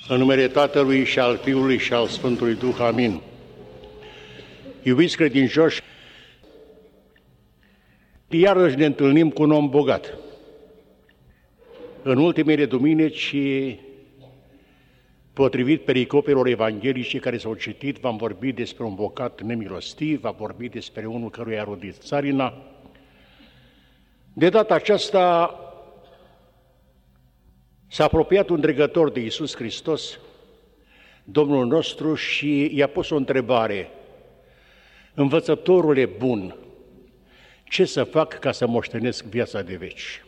În numele Tatălui și al Fiului și al Sfântului Duh, amin. Iubiți credincioși, iarăși ne întâlnim cu un om bogat. În ultimele duminici, potrivit pericopelor evanghelice care s-au citit, v-am vorbit despre un bogat nemilostiv, v-am vorbit despre unul căruia a rodit țarina. De data aceasta s-a apropiat un dregător de Iisus Hristos, Domnul nostru, și i-a pus o întrebare: învățătorule bun, ce să fac ca să moștenesc viața de veci?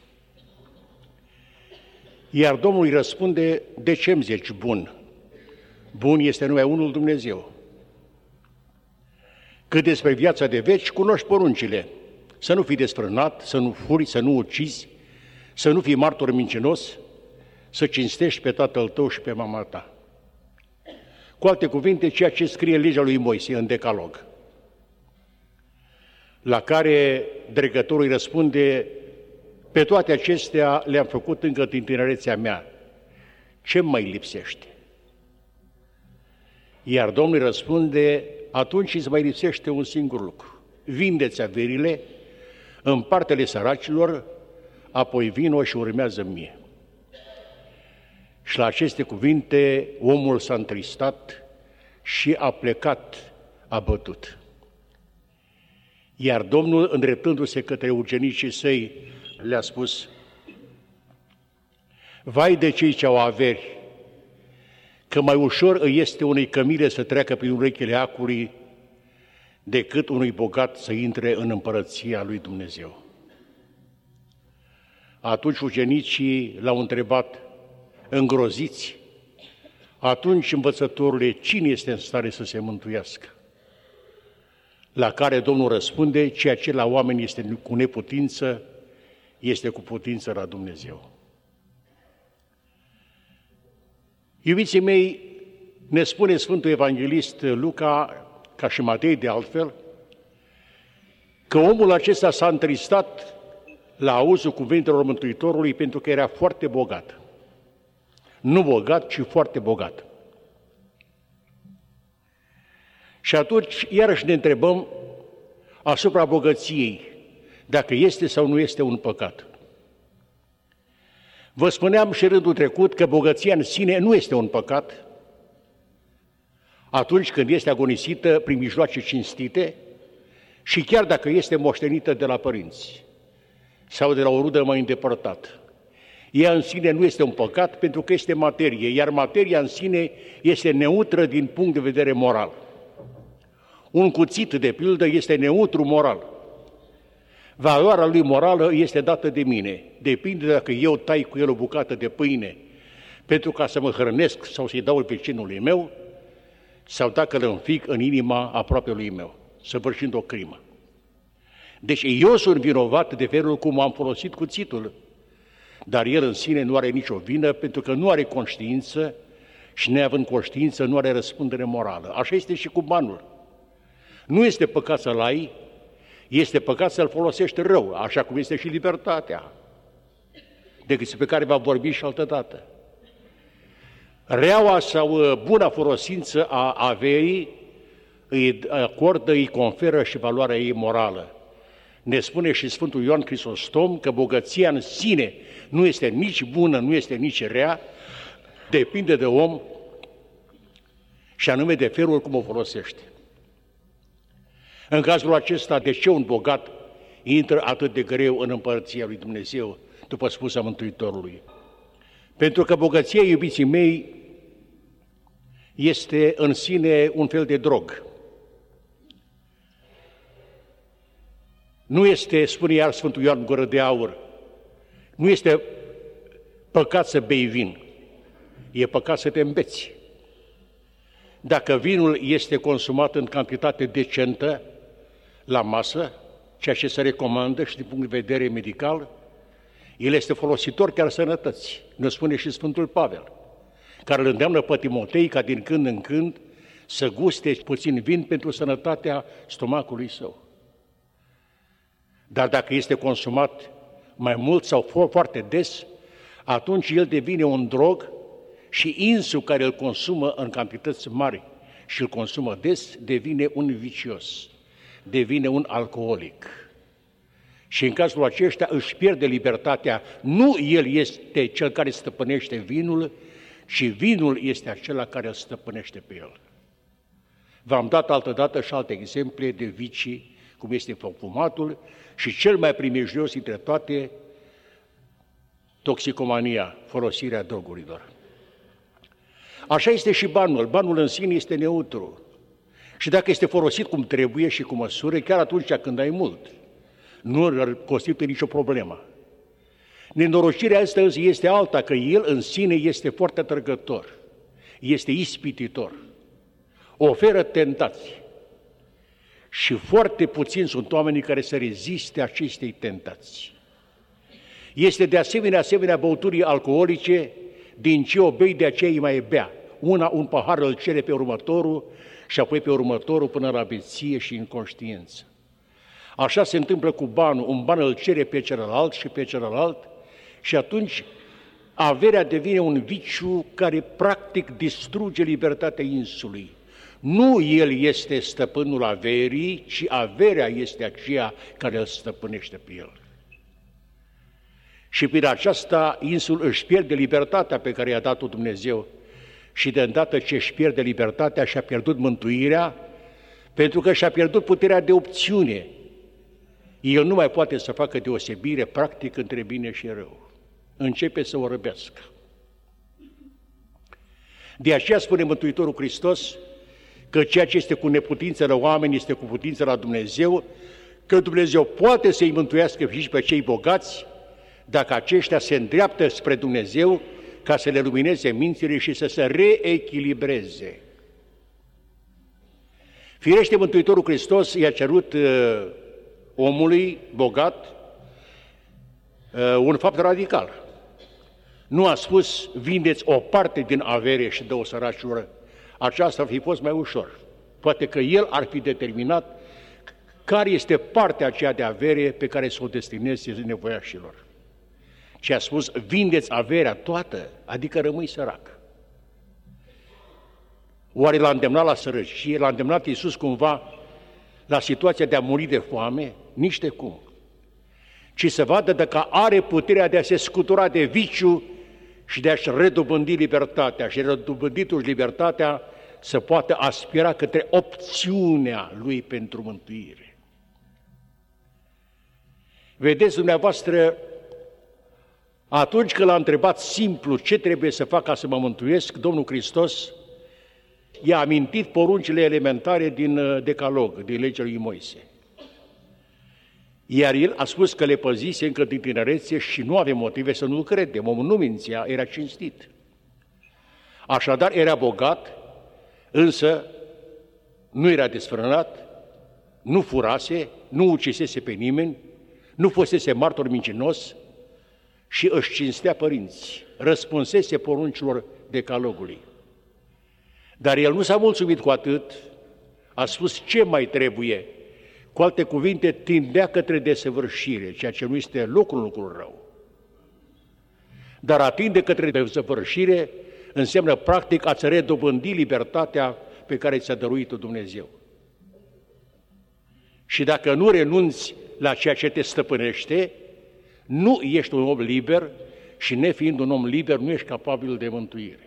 Iar Domnul îi răspunde: de ce îmi zici bun? Bun este numai unul Dumnezeu. Cât despre viața de veci, cunoști poruncile: să nu fii desfrânat, să nu furi, să nu ucizi, să nu fii martor mincinos, să cinstești pe tatăl tău și pe mama ta. Cu alte cuvinte, ceea ce scrie în legea lui Moise, în Decalog. La care dregătorul îi răspunde: pe toate acestea le-am făcut încă din tinerețea mea. Ce mai lipsește? Iar Domnul îi răspunde: atunci îți mai lipsește un singur lucru. Vindeți averile, împarte-le săracilor, apoi vino și urmează mie. Și la aceste cuvinte omul s-a întristat și a plecat abătut. Iar Domnul, îndreptându-se către ucenicii săi, le-a spus: vai de cei ce au averi, că mai ușor îi este unei cămile să treacă prin urechile acului decât unui bogat să intre în împărăția lui Dumnezeu. Atunci ucenicii l-au întrebat, îngroziți: atunci, învățătorule, cine este în stare să se mântuiască? La care Domnul răspunde: ceea ce la oameni este cu neputință, este cu putință la Dumnezeu. Iubiții mei, ne spune Sfântul Evanghelist Luca, ca și Matei de altfel, că omul acesta s-a întristat la auzul cuvintelor Mântuitorului pentru că era foarte bogat. Nu bogat, ci foarte bogat. Și atunci, iarăși ne întrebăm asupra bogăției, dacă este sau nu este un păcat. Vă spuneam și rândul trecut că bogăția în sine nu este un păcat atunci când este agonisită prin mijloace cinstite și chiar dacă este moștenită de la părinți sau de la o rudă mai îndepărtată. Ea în sine nu este un păcat pentru că este materie, iar materia în sine este neutră din punct de vedere moral. Un cuțit, de pildă, este neutru moral. Valoarea lui morală este dată de mine. Depinde dacă eu tai cu el o bucată de pâine pentru ca să mă hrănesc sau să-i dau vecinului meu, sau dacă îl înfic în inima aproapelui meu, săvârșind o crimă. Deci eu sunt vinovat de felul cum am folosit cuțitul, dar el în sine nu are nicio vină pentru că nu are conștiință și neavând conștiință nu are răspundere morală. Așa este și cu banul. Nu este păcat să-l ai, este păcat să-l folosești rău, așa cum este și libertatea, despre care va vorbi și altă dată. Reaua sau buna folosință a averii îi acordă, îi conferă și valoarea ei morală. Ne spune și Sfântul Ioan Crisostom că bogăția în sine nu este nici bună, nu este nici rea, depinde de om și anume de felul cum o folosește. În cazul acesta, de ce un bogat intră atât de greu în împărăția lui Dumnezeu, după spusa Mântuitorului? Pentru că bogăția, iubiții mei, este în sine un fel de drog. Nu este, spune iar Sfântul Ioan Gură de Aur, nu este păcat să bei vin, e păcat să te îmbeți. Dacă vinul este consumat în cantitate decentă la masă, ceea ce se recomandă și din punct de vedere medical, el este folositor chiar sănătății. Ne spune și Sfântul Pavel, care îl îndeamnă pe Timotei ca din când în când să guste puțin vin pentru sănătatea stomacului său. Dar dacă este consumat mai mult sau foarte des, atunci el devine un drog și insul care îl consumă în cantități mari și îl consumă des, devine un vicios, devine un alcoolic. Și în cazul acesta își pierde libertatea. Nu el este cel care stăpânește vinul, ci vinul este acela care îl stăpânește pe el. V-am dat altădată și alte exemple de vicii, cum este fumatul și cel mai primejdios dintre toate, toxicomania, folosirea drogurilor. Așa este și banul. Banul în sine este neutru. Și dacă este folosit cum trebuie și cu măsură, chiar atunci când ai mult, nu constituie nicio problemă. Nenorocirea asta este alta, că el în sine este foarte atrăgător, este ispititor, oferă tentații. Și foarte puțini sunt oamenii care să reziste acestei tentații. Este de asemenea băuturii alcoolice, din ce o bei, de aceea îi mai bea. Un pahar îl cere pe următorul și apoi pe următorul până la beție și inconștiență. Așa se întâmplă cu banul, un ban îl cere pe celălalt și pe celălalt și atunci averea devine un viciu care practic distruge libertatea insului. Nu el este stăpânul averii, ci averea este aceea care îl stăpânește pe el. Și prin aceasta insul își pierde libertatea pe care i-a dat-o Dumnezeu și de îndată ce își pierde libertatea și-a pierdut mântuirea, pentru că și-a pierdut puterea de opțiune. El nu mai poate să facă deosebire practic între bine și rău. Începe să o răbească. De aceea spune Mântuitorul Hristos că ceea ce este cu neputință la oameni este cu putință la Dumnezeu, că Dumnezeu poate să-i mântuiască și pe cei bogați dacă aceștia se îndreaptă spre Dumnezeu ca să le lumineze mințile și să se reechilibreze. Firește, Mântuitorul Hristos i-a cerut omului bogat un fapt radical. Nu a spus, vindeți o parte din avere și dă-o săracilor. Aceasta ar fi fost mai ușor. Poate că el ar fi determinat care este partea aceea de avere pe care să o destineze nevoiașilor. Și a spus, vindeți averea toată, adică rămâi sărac. Oare l-a îndemnat la sărăcie? L-a îndemnat Iisus cumva la situația de a muri de foame? Nici de cum. Ci să vadă dacă are puterea de a se scutura de viciu și de a-și redobândi libertatea. Și redobânditul libertatea să poată aspira către opțiunea lui pentru mântuire. Vedeți dumneavoastră, atunci când l-a întrebat simplu ce trebuie să fac ca să mă mântuiesc, Domnul Hristos i-a amintit poruncile elementare din Decalog, din legea lui Moise. Iar el a spus că le păzise încă din tinerețe și nu avea motive să nu-l credem. Omul nu mințea, era cinstit. Așadar, era bogat, însă nu era desfrânat, nu furase, nu ucisese pe nimeni, nu fusese martor mincinos și își cinstea părinți, răspunsese poruncilor Decalogului. Dar el nu s-a mulțumit cu atât, a spus ce mai trebuie. Cu alte cuvinte, tindea către desăvârșire, ceea ce nu este locul un lucru rău. Dar a tinde către desăvârșire înseamnă practic a-ți redobândi libertatea pe care ți-a dăruit-o Dumnezeu. Și dacă nu renunți la ceea ce te stăpânește, nu ești un om liber și nefiind un om liber, nu ești capabil de mântuire.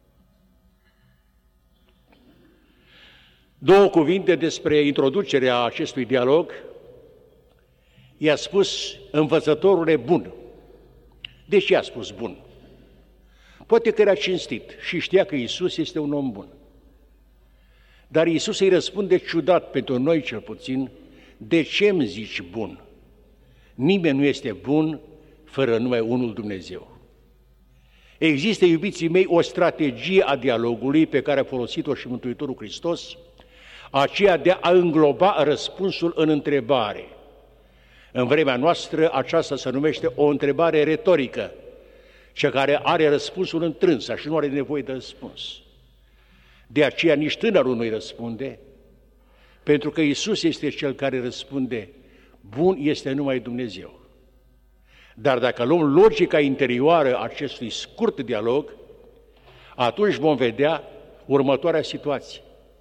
Două cuvinte despre introducerea acestui dialog. I-a spus învățătorule bun. De ce a spus bun? Poate că era cinstit și știa că Iisus este un om bun. Dar Iisus îi răspunde ciudat, pentru noi cel puțin, de ce îmi zici bun? Nimeni nu este bun fără numai unul Dumnezeu. Există, iubiții mei, o strategie a dialogului pe care a folosit-o și Mântuitorul Hristos, aceea de a îngloba răspunsul în întrebare. În vremea noastră aceasta se numește o întrebare retorică, cea care are răspunsul întrâns și nu are nevoie de răspuns. De aceea nici tânărul nu-i răspunde, pentru că Iisus este cel care răspunde, bun este numai Dumnezeu. Dar dacă luăm logica interioară acestui scurt dialog, atunci vom vedea următoarea situație.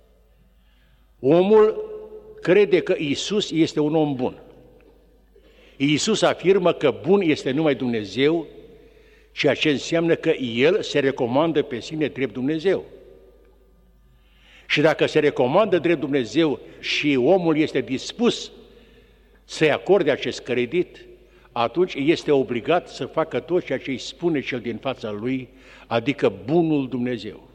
Omul crede că Iisus este un om bun. Iisus afirmă că bun este numai Dumnezeu, ceea ce înseamnă că El se recomandă pe sine drept Dumnezeu. Și dacă se recomandă drept Dumnezeu și omul este dispus să-i acorde acest credit, atunci este obligat să facă tot ceea ce îi spune cel din fața lui, adică bunul Dumnezeu.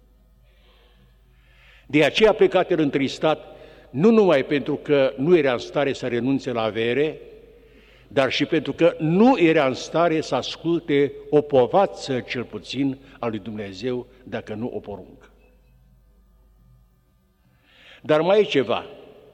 De aceea a plecat el întristat, nu numai pentru că nu era în stare să renunțe la avere, dar și pentru că nu era în stare să asculte o povață, cel puțin, a lui Dumnezeu, dacă nu o poruncă. Dar mai e ceva.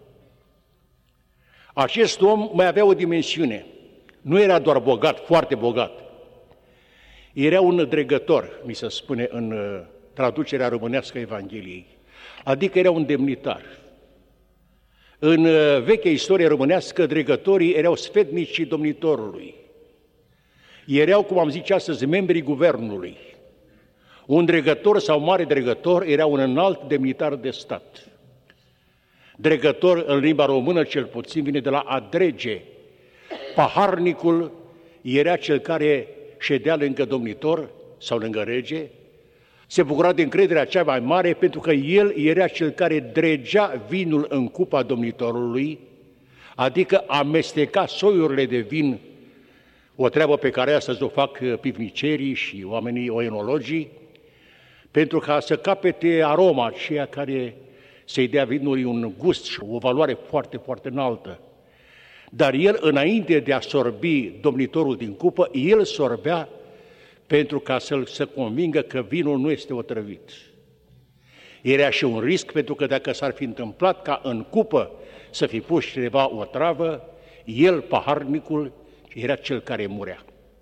Acest om mai avea o dimensiune. Nu era doar bogat, foarte bogat. Era un dregător, mi se spune în traducerea românească a Evangheliei. Adică era un demnitar. În vechea istorie românească, dregătorii erau sfetnicii domnitorului. Erau, cum am zis astăzi, membrii guvernului. Un dregător sau mare dregător era un înalt demnitar de stat. Dregător, în limba română cel puțin, vine de la a drege. Paharnicul era cel care ședea lângă domnitor sau lângă rege, se bucura de încrederea cea mai mare pentru că el era cel care dregea vinul în cupa domnitorului, adică amesteca soiurile de vin, o treabă pe care astăzi o fac pivnicerii și oamenii oenologii, pentru ca să capete aroma aceea care să-i dea vinului un gust și o valoare foarte, foarte înaltă. Dar el, înainte de a sorbi domnitorul din cupă, el sorbea pentru ca să convingă că vinul nu este otrăvit. Era și un risc, pentru că dacă s-ar fi întâmplat ca în cupă să fi pus cineva o travă, el, paharnicul, era cel care murea.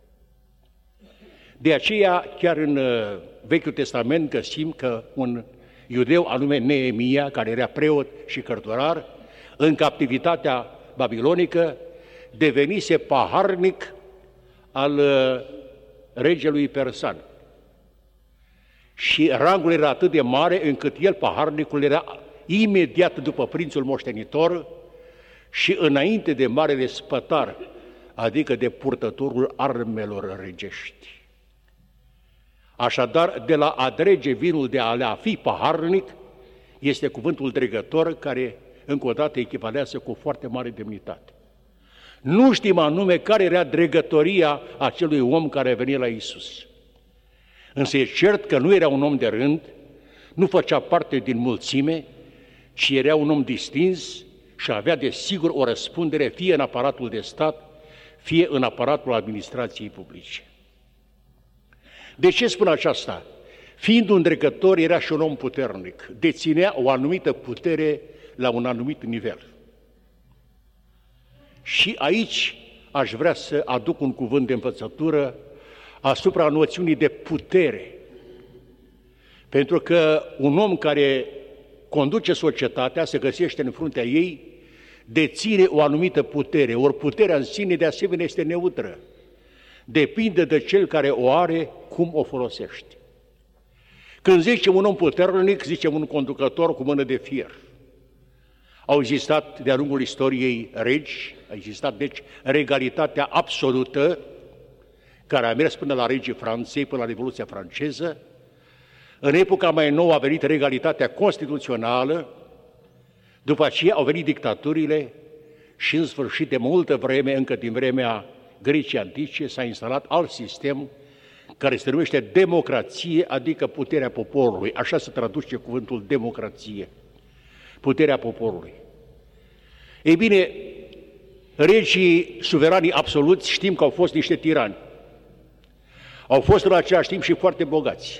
De aceea, chiar în Vechiul Testament găsim că un iudeu anume Neemia, care era preot și cărturar, în captivitatea babilonică, devenise paharnic al regelui persan. Și rangul era atât de mare încât el, paharnicul, era imediat după prințul moștenitor și înainte de marele spătar, adică de purtătorul armelor regești. Așadar, de la a drege vinul, de a fi paharnic, este cuvântul dregător, care încă o dată echivalează cu o foarte mare demnitate. Nu știm anume care era dregătoria acelui om care a venit la Iisus. Însă e cert că nu era un om de rând, nu făcea parte din mulțime, ci era un om distins și avea de sigur o răspundere fie în aparatul de stat, fie în aparatul administrației publice. De ce spun aceasta? Fiind un dregător, era și un om puternic, deținea o anumită putere la un anumit nivel. Și aici aș vrea să aduc un cuvânt de învățătură asupra noțiunii de putere. Pentru că un om care conduce societatea, se găsește în fruntea ei, deține o anumită putere, ori puterea în sine de asemenea este neutră. Depinde de cel care o are, cum o folosește. Când zicem un om puternic, zicem un conducător cu mână de fier. Au existat de-a lungul istoriei regi, a existat deci regalitatea absolută, care a mers până la regii Franței, până la Revoluția franceză. În epoca mai nouă a venit regalitatea constituțională, după aceea au venit dictaturile și în sfârșit de multă vreme, încă din vremea Greciei antice, s-a instalat alt sistem care se numește democrație, adică puterea poporului. Așa se traduce cuvântul democrație, puterea poporului. Ei bine, regii suveranii absoluți știm că au fost niște tirani. Au fost în același timp și foarte bogați.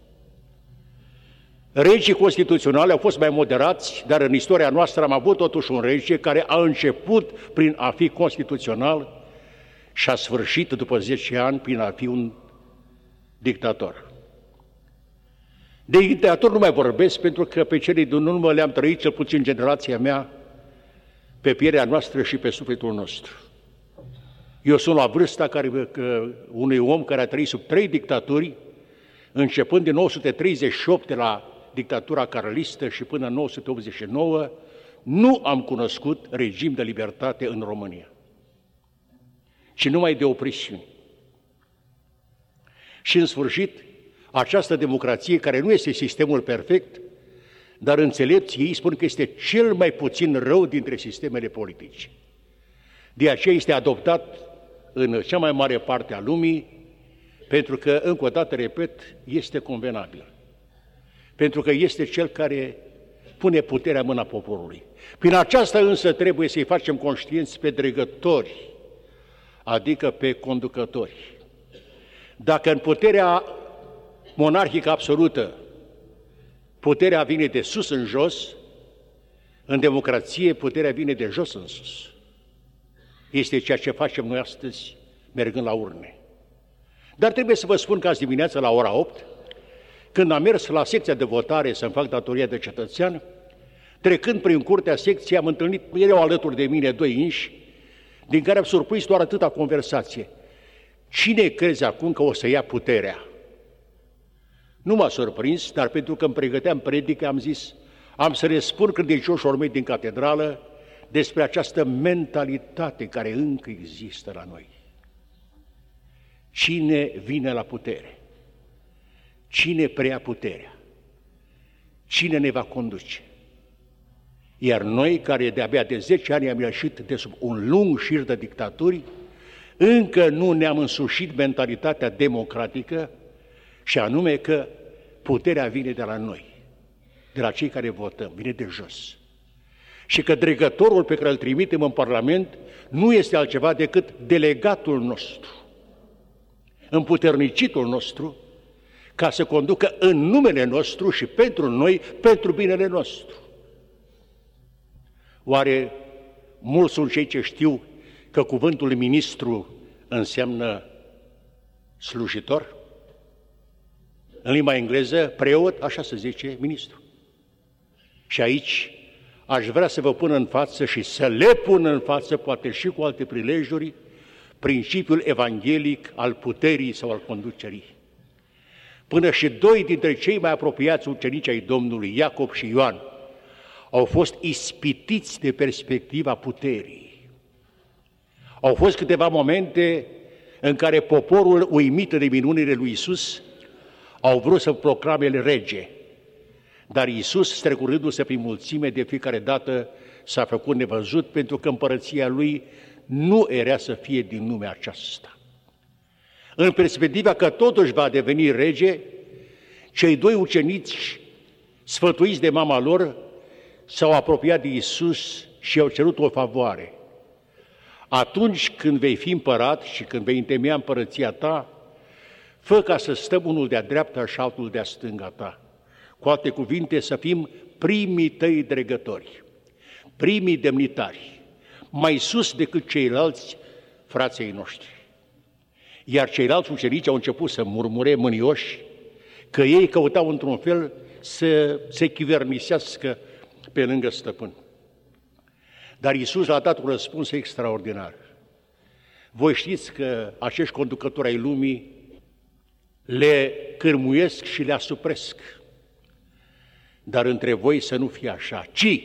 Regii constituționali au fost mai moderați, dar în istoria noastră am avut totuși un rege care a început prin a fi constituțional și a sfârșit după 10 ani prin a fi un dictator. De dictator nu mai vorbesc, pentru că pe cele din urmă le-am trăit, cel puțin generația mea, pe pielea noastră și pe sufletul nostru. Eu sunt la vârsta unui om care a trăit sub 3 dictaturi, începând din 1938 de la dictatura carlistă și până în 1989, nu am cunoscut regim de libertate în România, ci numai de opresiuni. Și în sfârșit, această democrație, care nu este sistemul perfect, dar înțelepții ei spun că este cel mai puțin rău dintre sistemele politice. De aceea este adoptat în cea mai mare parte a lumii, pentru că, încă o dată, repet, este convenabil. Pentru că este cel care pune puterea în mâna poporului. Prin aceasta însă trebuie să-i facem conștienți pe dregători, adică pe conducători. Dacă în puterea monarhică absolută puterea vine de sus în jos, în democrație puterea vine de jos în sus. Este ceea ce facem noi astăzi mergând la urne. Dar trebuie să vă spun că azi dimineața la ora 8, când am mers la secția de votare să-mi fac datoria de cetățean, trecând prin curtea secției, am întâlnit, erau alături de mine doi inși, din care am surprins doar atâta conversație. Cine crezi acum că o să ia puterea? Nu m-a surprins, dar pentru că îmi pregăteam predică, am zis, am să le spun credincioșilor mei din catedrală despre această mentalitate care încă există la noi. Cine vine la putere? Cine preia puterea? Cine ne va conduce? Iar noi, care de-abia de 10 ani am ieșit de sub un lung șir de dictaturi, încă nu ne-am însușit mentalitatea democratică, și anume că puterea vine de la noi, de la cei care votăm, vine de jos. Și că dregătorul pe care îl trimitem în Parlament nu este altceva decât delegatul nostru, împuternicitul nostru, ca să conducă în numele nostru și pentru noi, pentru binele nostru. Oare mulți sunt cei ce știu că cuvântul ministru înseamnă slujitor? În limba engleză, preot, așa se zice, ministru. Și aici aș vrea să vă pun în față și să le pun în față, poate și cu alte prilejuri, principiul evanghelic al puterii sau al conducerii. Până și doi dintre cei mai apropiați ucenici ai Domnului, Iacob și Ioan, au fost ispitiți de perspectiva puterii. Au fost câteva momente în care poporul, uimit de minunile lui Iisus, au vrut să proclame rege, dar Iisus, strecurându-se prin mulțime, de fiecare dată s-a făcut nevăzut, pentru că împărăția lui nu era să fie din lumea aceasta. În perspectiva că totuși va deveni rege, cei doi ucenici, sfătuiți de mama lor, s-au apropiat de Iisus și i-au cerut o favoare. Atunci când vei fi împărat și când vei întemeia împărăția ta, fă ca să stăm unul de-a dreapta și altul de-a stânga ta. Cu alte cuvinte, să fim primii tăi dregători, primii demnitari, mai sus decât ceilalți frații noștri. Iar ceilalți ucenici au început să murmure mânioși că ei căutau într-un fel să se chivernisească pe lângă stăpân. Dar Iisus a dat un răspuns extraordinar. Voi știți că acești conducători ai lumii le cârmuiesc și le asupresc, dar între voi să nu fie așa, ci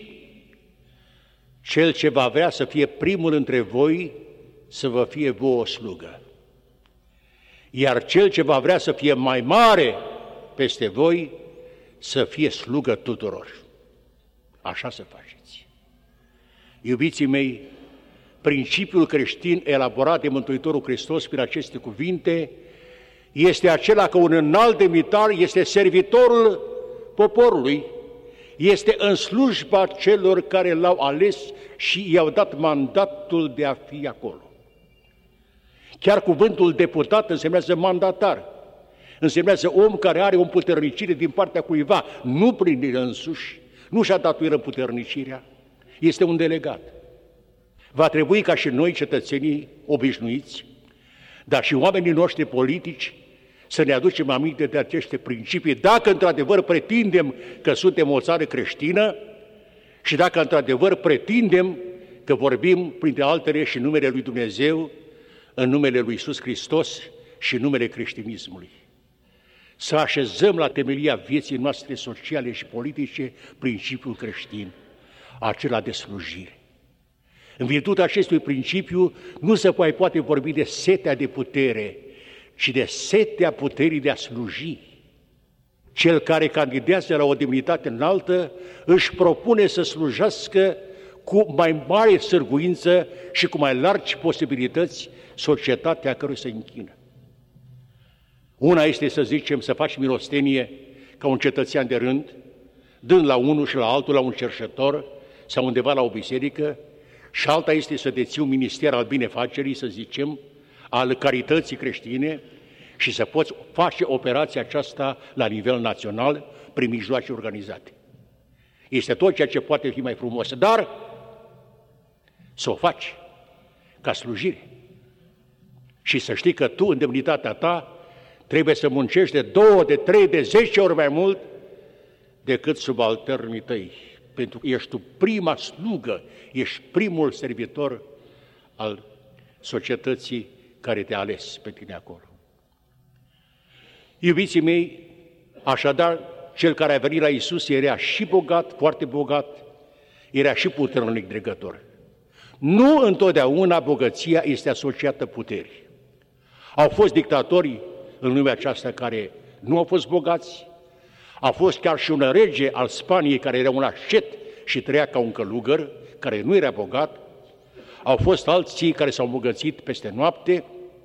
cel ce va vrea să fie primul între voi să vă fie vouă slugă, iar cel ce va vrea să fie mai mare peste voi să fie slugă tuturor. Așa să faceți. Iubiții mei, principiul creștin elaborat de Mântuitorul Hristos prin aceste cuvinte este acela că un înalt demnitar este servitorul poporului, este în slujba celor care l-au ales și i-au dat mandatul de a fi acolo. Chiar cuvântul deputat însemnează mandatar, însemnează om care are o împuternicire din partea cuiva, nu prin el însuși, nu și-a datorit împuternicirea, este un delegat. Va trebui ca și noi, cetățenii obișnuiți, dar și oamenii noștri politici, să ne aducem aminte de aceste principii, dacă într-adevăr pretindem că suntem o țară creștină și dacă într-adevăr pretindem că vorbim, printre altele, și numele lui Dumnezeu, în numele lui Iisus Hristos și în numele creștinismului. să așezăm la temelia vieții noastre sociale și politice principiul creștin, acela de slujire. În virtutea acestui principiu nu se mai poate vorbi de setea de putere, ci de setea puterii de a sluji. Cel care candidează la o demnitate înaltă își propune să slujească cu mai mare sârguință și cu mai largi posibilități societatea căruia se închină. Una este, să zicem, să faci milostenie ca un cetățean de rând, dând la unul și la altul, la un cerșetor sau undeva la o biserică, și alta este să deții un minister al binefacerii, să zicem, al carității creștine și să poți face operația aceasta la nivel național prin mijloace organizate. Este tot ceea ce poate fi mai frumos, dar să o faci ca slujire. Și să știi că tu, în demnitatea ta, trebuie să muncești de 2, de 3, de 10 ori mai mult decât subalternii tăi. Pentru că ești tu prima slugă, ești primul servitor al societății care te-a ales pe tine acolo. Iubiții mei, așadar, cel care a venit la Iisus era și bogat, foarte bogat, era și puternic dregător. Nu întotdeauna bogăția este asociată puterii. Au fost dictatori în lumea aceasta care nu au fost bogați, a fost chiar și un rege al Spaniei care era un ascet și trăia ca un călugăr, care nu era bogat, au fost alții care s-au îmbogățit peste noapte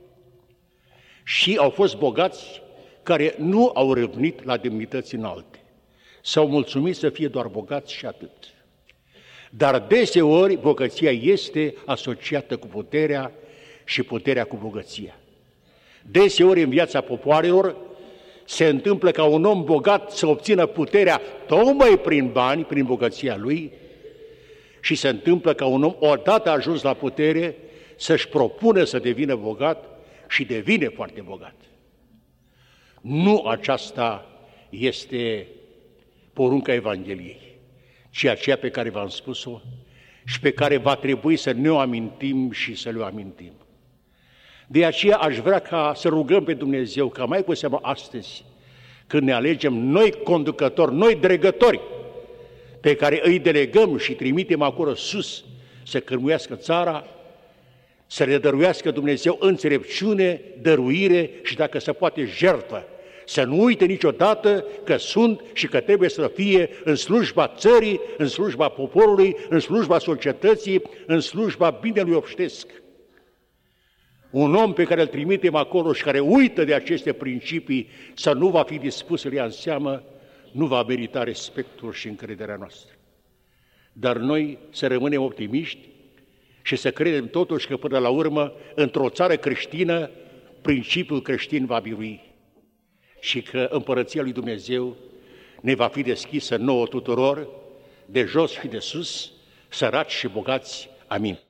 și au fost bogați care nu au râvnit la demnități înalte. S-au mulțumit să fie doar bogați și atât. Dar deseori bogăția este asociată cu puterea și puterea cu bogăția. Deseori în viața popoarelor se întâmplă ca un om bogat să obțină puterea tocmai prin bani, prin bogăția lui, și se întâmplă ca un om, odată ajuns la putere, să-și propună să devină bogat și devine foarte bogat. Nu aceasta este porunca Evangheliei, ci aceea pe care v-am spus-o și pe care va trebui să ne o amintim și să le amintim. De aceea aș vrea ca să rugăm pe Dumnezeu, ca mai cu seamă astăzi, când ne alegem noi conducători, noi dregători, pe care îi delegăm și trimitem acolo sus să cârmuiască țara, să le dăruiască Dumnezeu înțelepciune, dăruire și, dacă se poate, jertfă. Să nu uite niciodată că sunt și că trebuie să fie în slujba țării, în slujba poporului, în slujba societății, în slujba binelui obștesc. Un om pe care îl trimitem acolo și care uită de aceste principii, să nu va fi dispus să le ia în seamă, nu va merita respectul și încrederea noastră. Dar noi să rămânem optimiști și să credem totuși că până la urmă, într-o țară creștină, principiul creștin va birui și că împărăția lui Dumnezeu ne va fi deschisă nouă tuturor, de jos și de sus, săraci și bogați. Amin.